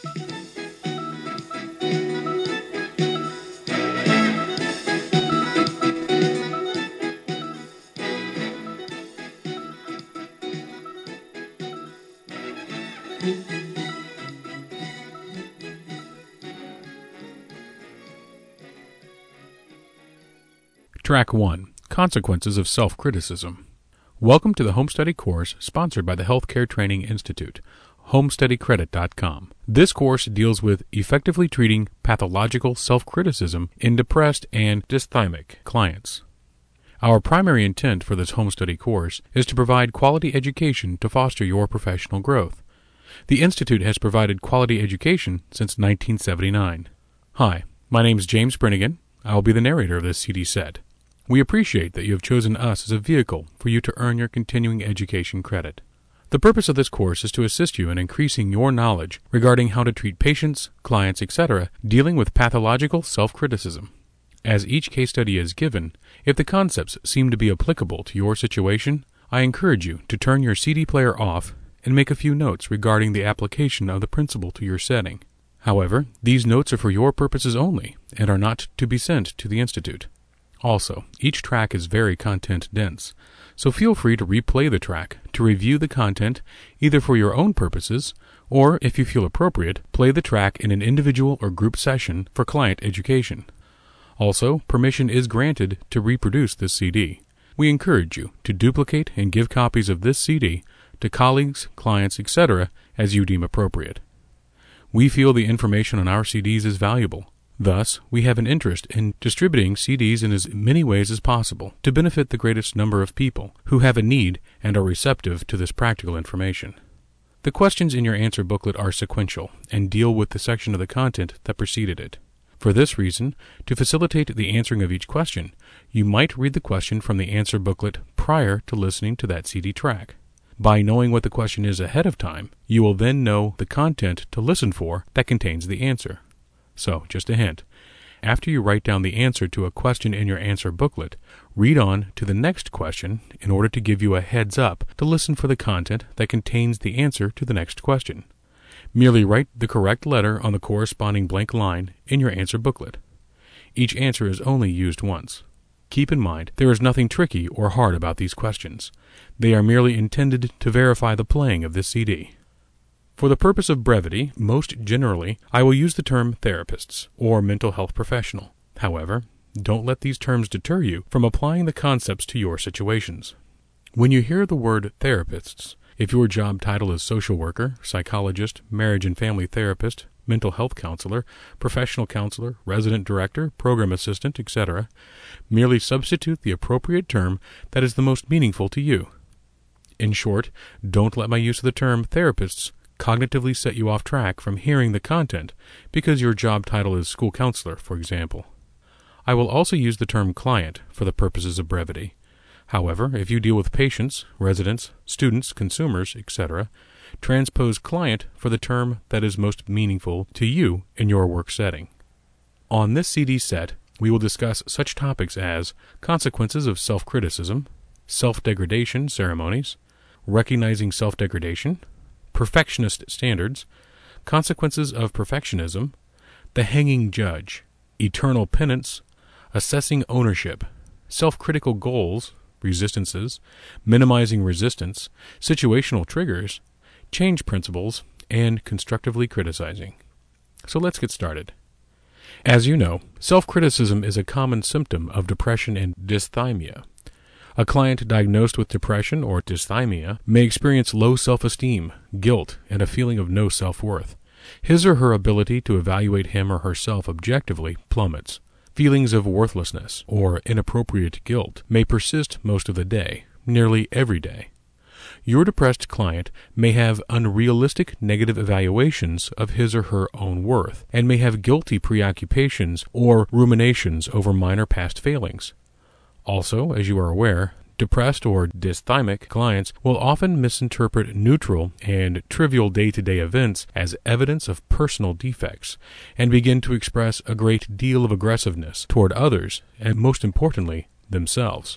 Track 1. Consequences of Self-Criticism. Welcome to the Home Study course sponsored by the Healthcare Training Institute, HomeStudyCredit.com. This course deals with effectively treating pathological self-criticism in depressed and dysthymic clients. Our primary intent for this Home Study course is to provide quality education to foster your professional growth. The Institute has provided quality education since 1979. Hi, my name is James Brennigan. I will be the narrator of this CD set. We appreciate that you have chosen us as a vehicle for you to earn your continuing education credit. The purpose of this course is to assist you in increasing your knowledge regarding how to treat patients, clients, etc., dealing with pathological self-criticism. As each case study is given, if the concepts seem to be applicable to your situation, I encourage you to turn your CD player off and make a few notes regarding the application of the principle to your setting. However, these notes are for your purposes only and are not to be sent to the Institute. Also, each track is very content-dense, so feel free to replay the track to review the content either for your own purposes or, if you feel appropriate, play the track in an individual or group session for client education. Also, permission is granted to reproduce this CD. We encourage you to duplicate and give copies of this CD to colleagues, clients, etc. as you deem appropriate. We feel the information on our CDs is valuable. Thus, we have an interest in distributing CDs in as many ways as possible to benefit the greatest number of people who have a need and are receptive to this practical information. The questions in your answer booklet are sequential and deal with the section of the content that preceded it. For this reason, to facilitate the answering of each question, you might read the question from the answer booklet prior to listening to that CD track. By knowing what the question is ahead of time, you will then know the content to listen for that contains the answer. So, just a hint. After you write down the answer to a question in your answer booklet, read on to the next question in order to give you a heads up to listen for the content that contains the answer to the next question. Merely write the correct letter on the corresponding blank line in your answer booklet. Each answer is only used once. Keep in mind, there is nothing tricky or hard about these questions. They are merely intended to verify the playing of this CD. For the purpose of brevity, most generally, I will use the term therapists or mental health professional. However, don't let these terms deter you from applying the concepts to your situations. When you hear the word therapists, if your job title is social worker, psychologist, marriage and family therapist, mental health counselor, professional counselor, resident director, program assistant, etc., merely substitute the appropriate term that is the most meaningful to you. In short, don't let my use of the term therapists cognitively set you off track from hearing the content because your job title is school counselor, for example. I will also use the term client for the purposes of brevity. However, if you deal with patients, residents, students, consumers, etc., transpose client for the term that is most meaningful to you in your work setting. On this CD set, we will discuss such topics as consequences of self-criticism, self-degradation ceremonies, recognizing self-degradation, perfectionist standards, consequences of perfectionism, the hanging judge, eternal penance, assessing ownership, self-critical goals, resistances, minimizing resistance, situational triggers, change principles, and constructively criticizing. So let's get started. As you know, self-criticism is a common symptom of depression and dysthymia. A client diagnosed with depression or dysthymia may experience low self-esteem, guilt, and a feeling of no self-worth. His or her ability to evaluate him or herself objectively plummets. Feelings of worthlessness or inappropriate guilt may persist most of the day, nearly every day. Your depressed client may have unrealistic negative evaluations of his or her own worth, and may have guilty preoccupations or ruminations over minor past failings. Also, as you are aware, depressed or dysthymic clients will often misinterpret neutral and trivial day-to-day events as evidence of personal defects and begin to express a great deal of aggressiveness toward others and, most importantly, themselves.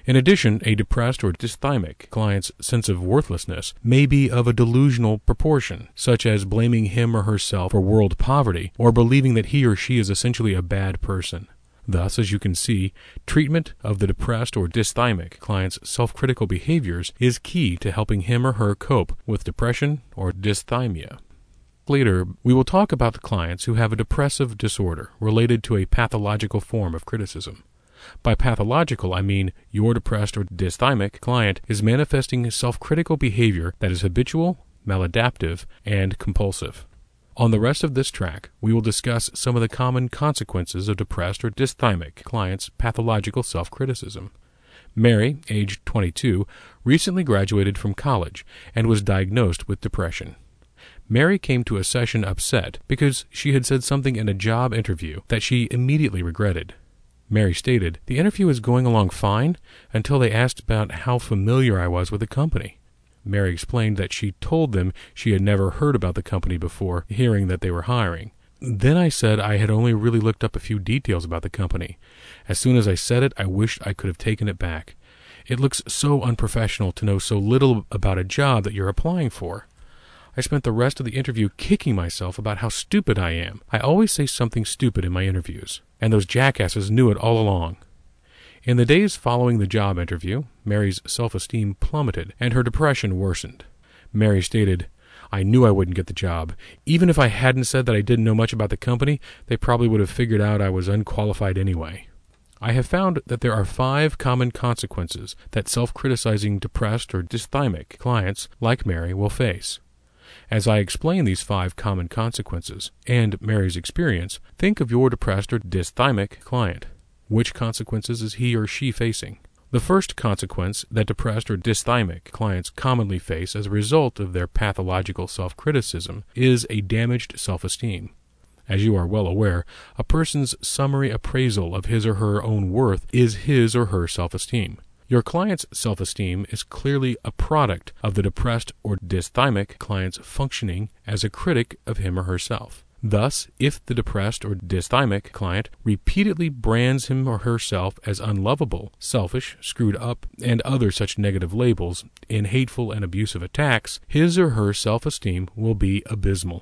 In addition, a depressed or dysthymic client's sense of worthlessness may be of a delusional proportion, such as blaming him or herself for world poverty or believing that he or she is essentially a bad person. Thus, as you can see, treatment of the depressed or dysthymic client's self-critical behaviors is key to helping him or her cope with depression or dysthymia. Later, we will talk about the clients who have a depressive disorder related to a pathological form of criticism. By pathological, I mean your depressed or dysthymic client is manifesting self-critical behavior that is habitual, maladaptive, and compulsive. On the rest of this track, we will discuss some of the common consequences of depressed or dysthymic clients' pathological self-criticism. Mary, age 22, recently graduated from college and was diagnosed with depression. Mary came to a session upset because she had said something in a job interview that she immediately regretted. Mary stated, "The interview was going along fine until they asked about how familiar I was with the company." Mary explained that she told them she had never heard about the company before hearing that they were hiring. "Then I said I had only really looked up a few details about the company. As soon as I said it, I wished I could have taken it back. It looks so unprofessional to know so little about a job that you're applying for. I spent the rest of the interview kicking myself about how stupid I am. I always say something stupid in my interviews, and those jackasses knew it all along." In the days following the job interview, Mary's self-esteem plummeted and her depression worsened. Mary stated, "I knew I wouldn't get the job. Even if I hadn't said that I didn't know much about the company, they probably would have figured out I was unqualified anyway." I have found that there are 5 common consequences that self-criticizing depressed or dysthymic clients like Mary will face. As I explain these 5 common consequences and Mary's experience, think of your depressed or dysthymic client. Which consequences is he or she facing? The first consequence that depressed or dysthymic clients commonly face as a result of their pathological self-criticism is a damaged self-esteem. As you are well aware, a person's summary appraisal of his or her own worth is his or her self-esteem. Your client's self-esteem is clearly a product of the depressed or dysthymic client's functioning as a critic of him or herself. Thus, if the depressed or dysthymic client repeatedly brands him or herself as unlovable, selfish, screwed up, and other such negative labels in hateful and abusive attacks, his or her self-esteem will be abysmal.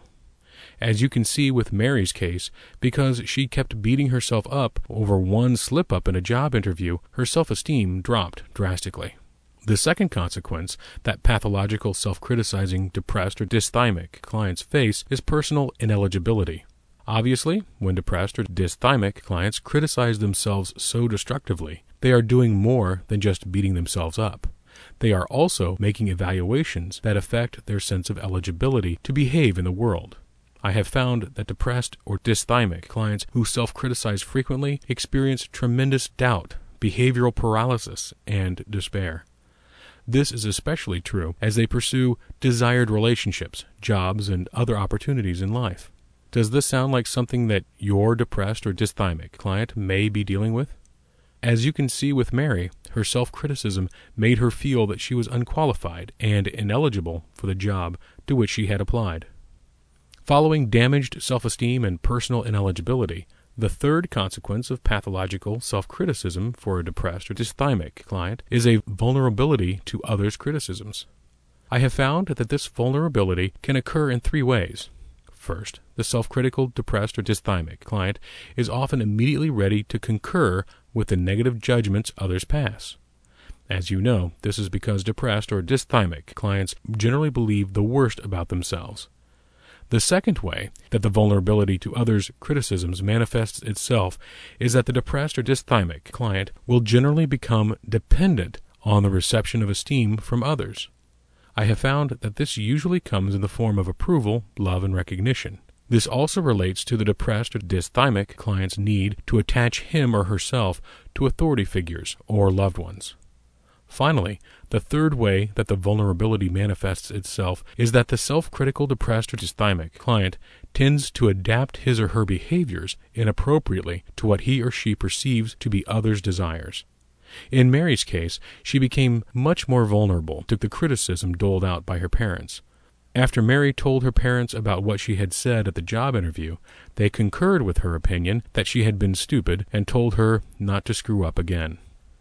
As you can see with Mary's case, because she kept beating herself up over one slip-up in a job interview, her self-esteem dropped drastically. The second consequence that pathological self-criticizing depressed or dysthymic clients face is personal ineligibility. Obviously, when depressed or dysthymic clients criticize themselves so destructively, they are doing more than just beating themselves up. They are also making evaluations that affect their sense of eligibility to behave in the world. I have found that depressed or dysthymic clients who self-criticize frequently experience tremendous doubt, behavioral paralysis, and despair. This is especially true as they pursue desired relationships, jobs, and other opportunities in life. Does this sound like something that your depressed or dysthymic client may be dealing with? As you can see with Mary, her self-criticism made her feel that she was unqualified and ineligible for the job to which she had applied. Following damaged self-esteem and personal ineligibility, the third consequence of pathological self-criticism for a depressed or dysthymic client is a vulnerability to others' criticisms. I have found that this vulnerability can occur in 3 ways. First, the self-critical depressed or dysthymic client is often immediately ready to concur with the negative judgments others pass. As you know, this is because depressed or dysthymic clients generally believe the worst about themselves. The second way that the vulnerability to others' criticisms manifests itself is that the depressed or dysthymic client will generally become dependent on the reception of esteem from others. I have found that this usually comes in the form of approval, love, and recognition. This also relates to the depressed or dysthymic client's need to attach him or herself to authority figures or loved ones. Finally, the third way that the vulnerability manifests itself is that the self-critical depressed or dysthymic client tends to adapt his or her behaviors inappropriately to what he or she perceives to be others' desires. In Mary's case, she became much more vulnerable to the criticism doled out by her parents. After Mary told her parents about what she had said at the job interview, they concurred with her opinion that she had been stupid and told her not to screw up again.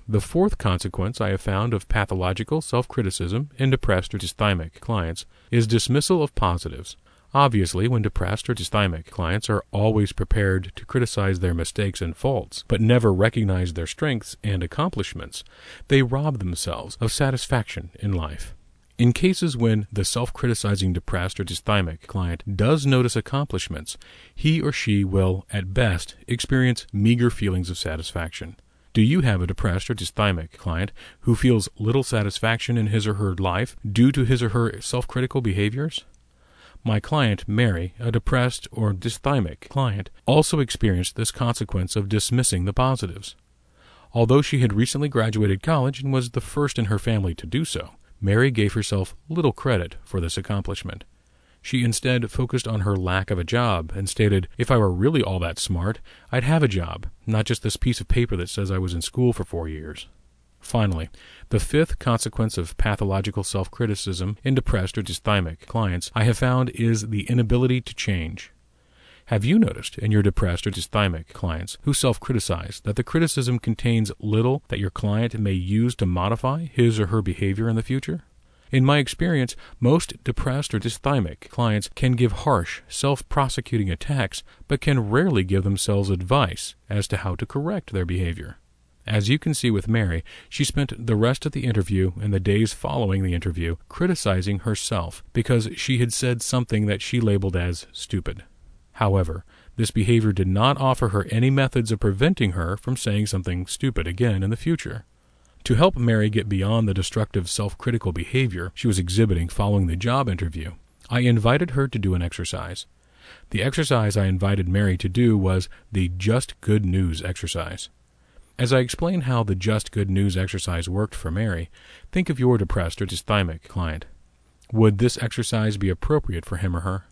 The fourth consequence I have found of pathological self-criticism in depressed or dysthymic clients is dismissal of positives. Obviously, when depressed or dysthymic clients are always prepared to criticize their mistakes and faults, but never recognize their strengths and accomplishments, they rob themselves of satisfaction in life. In cases when the self-criticizing depressed or dysthymic client does notice accomplishments, he or she will, at best, experience meager feelings of satisfaction. Do you have a depressed or dysthymic client who feels little satisfaction in his or her life due to his or her self-critical behaviors? My client, Mary, a depressed or dysthymic client, also experienced this consequence of dismissing the positives. Although she had recently graduated college and was the first in her family to do so, Mary gave herself little credit for this accomplishment. She instead focused on her lack of a job and stated, "If I were really all that smart, I'd have a job, not just this piece of paper that says I was in school for 4 years." Finally, the fifth consequence of pathological self-criticism in depressed or dysthymic clients I have found is the inability to change. Have you noticed in your depressed or dysthymic clients who self-criticize that the criticism contains little that your client may use to modify his or her behavior in the future? In my experience, most depressed or dysthymic clients can give harsh, self-prosecuting attacks, but can rarely give themselves advice as to how to correct their behavior. As you can see with Mary, she spent the rest of the interview and the days following the interview criticizing herself because she had said something that she labeled as stupid. However, this behavior did not offer her any methods of preventing her from saying something stupid again in the future. To help Mary get beyond the destructive self-critical behavior she was exhibiting following the job interview, I invited her to do an exercise. The exercise I invited Mary to do was the Just Good News exercise. As I explain how the Just Good News exercise worked for Mary, think of your depressed or dysthymic client. Would this exercise be appropriate for him or her?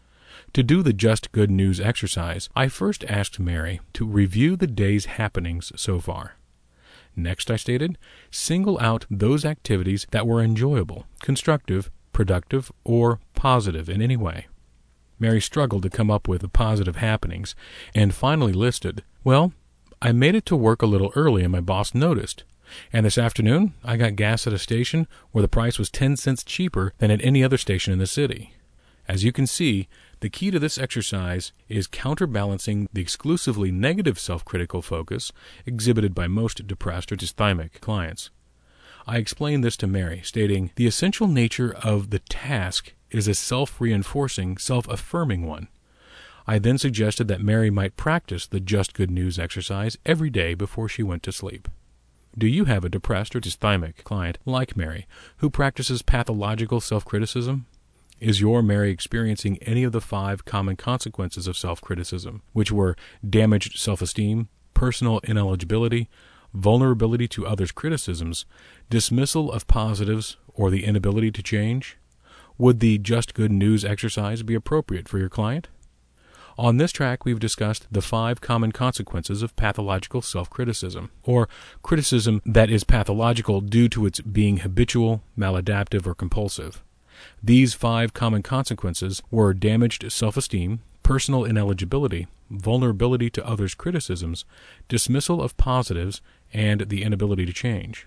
To do the Just Good News exercise, I first asked Mary to review the day's happenings so far. Next, I stated, single out those activities that were enjoyable, constructive, productive, or positive in any way. Mary struggled to come up with the positive happenings, and finally listed, "Well, I made it to work a little early and my boss noticed. And this afternoon, I got gas at a station where the price was 10 cents cheaper than at any other station in the city." As you can see, the key to this exercise is counterbalancing the exclusively negative self-critical focus exhibited by most depressed or dysthymic clients. I explained this to Mary, stating, "The essential nature of the task is a self-reinforcing, self-affirming one." I then suggested that Mary might practice the Just Good News exercise every day before she went to sleep. Do you have a depressed or dysthymic client like Mary who practices pathological self-criticism? Is your Mary experiencing any of the 5 common consequences of self-criticism, which were damaged self-esteem, personal ineligibility, vulnerability to others' criticisms, dismissal of positives, or the inability to change? Would the Just Good News exercise be appropriate for your client? On this track, we've discussed the 5 common consequences of pathological self-criticism, or criticism that is pathological due to its being habitual, maladaptive, or compulsive. These 5 common consequences were damaged self-esteem, personal ineligibility, vulnerability to others' criticisms, dismissal of positives, and the inability to change.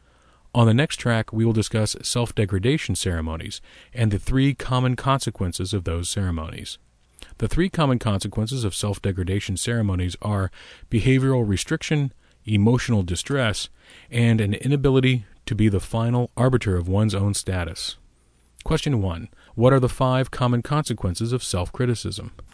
On the next track, we will discuss self-degradation ceremonies and the 3 common consequences of those ceremonies. The 3 common consequences of self-degradation ceremonies are behavioral restriction, emotional distress, and an inability to be the final arbiter of one's own status. Question 1. What are the 5 common consequences of self-criticism?